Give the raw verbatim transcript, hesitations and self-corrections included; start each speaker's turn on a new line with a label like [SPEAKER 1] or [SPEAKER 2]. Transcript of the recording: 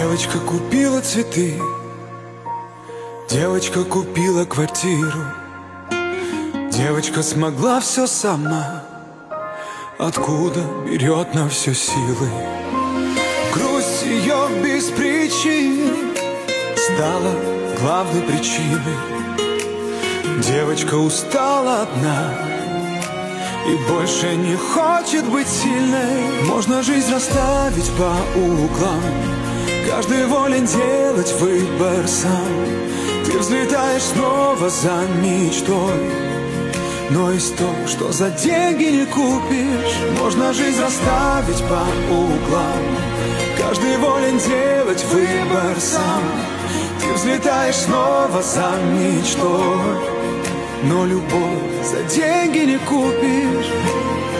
[SPEAKER 1] Девочка купила цветы, девочка купила квартиру, девочка смогла все сама. Откуда берет на все силы? Грусть ее без причин стала главной причиной. Девочка устала одна и больше не хочет быть сильной. Можно жизнь расставить по углам, каждый волен делать выбор сам. Ты взлетаешь снова за мечтой, но есть то, что за деньги не купишь. Можно жизнь расставить по углам, каждый волен делать выбор сам. Ты взлетаешь снова за мечтой, но любовь за деньги не купишь.